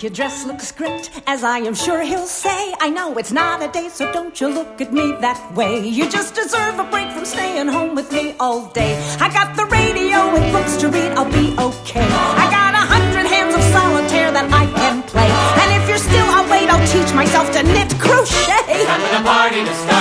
your dress looks great, as I am sure he'll say. I know it's not a date, so don't you look at me that way. You just deserve a break from staying home with me all day. I got the radio and books to read, I'll be okay. I got 100 hands of solitaire that I can play. And if you're still, I'll wait, I'll teach myself to knit crochet. Time for the party to start.